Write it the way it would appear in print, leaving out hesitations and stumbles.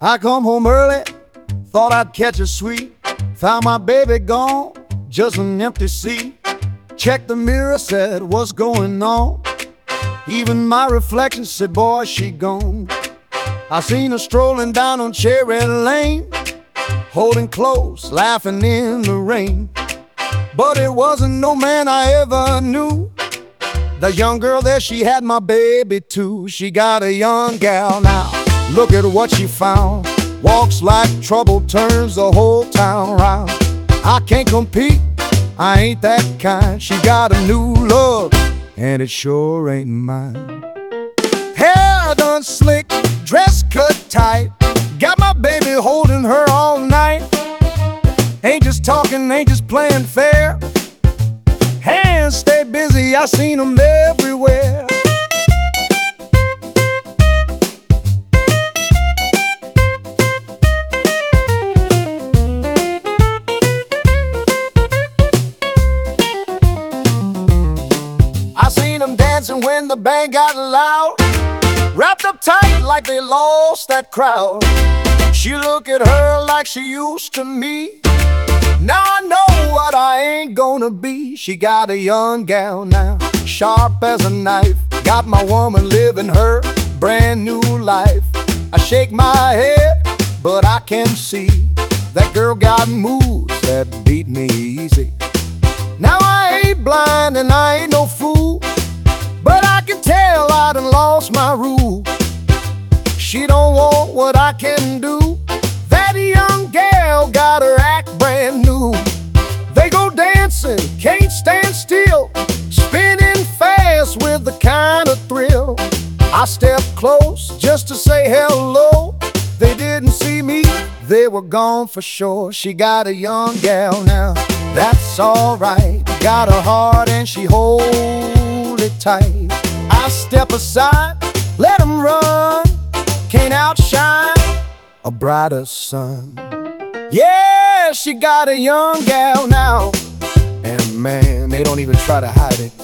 I come home early, thought I'd catch a sweet. Found my baby gone, just an empty seat. Checked the mirror, said, what's going on? Even my reflection said, boy, she gone. I seen her strolling down on Cherry Lane, holding close, laughing in the rain. But it wasn't no man I ever knew. The young girl there, she had my baby too. She got a young gal now, look at what she found. Walks like trouble, turns the whole town round. I can't compete, I ain't that kind. She got a new look, and it sure ain't mine. Hair done slick, dress cut tight. Got my baby holding her all night. Ain't just talking, ain't just playing fair. Hands stay busy, I seen them everywhere. I seen them dancing when the band got loud, wrapped up tight like they lost that crowd. She look at her like she used to me. Now I know what I ain't gonna be. She got a young gal now, sharp as a knife. Got my woman living her brand new life. I shake my head, but I can see that girl got moves that beat me easy. Now I ain't blind and I ain't no fool, but I can tell I done lost my rule. She don't want what I can do. That young gal got her act brand new. They go dancing, can't stand still, spinning fast with the kind of thrill. I stepped close just to say hello. They didn't see me, they were gone for sure. She got a young gal now, that's alright. Got her heart and she hold it tight. I step aside, let 'em run. Can't outshine a brighter sun. Yeah, she got a young gal now, and man, they don't even try to hide it.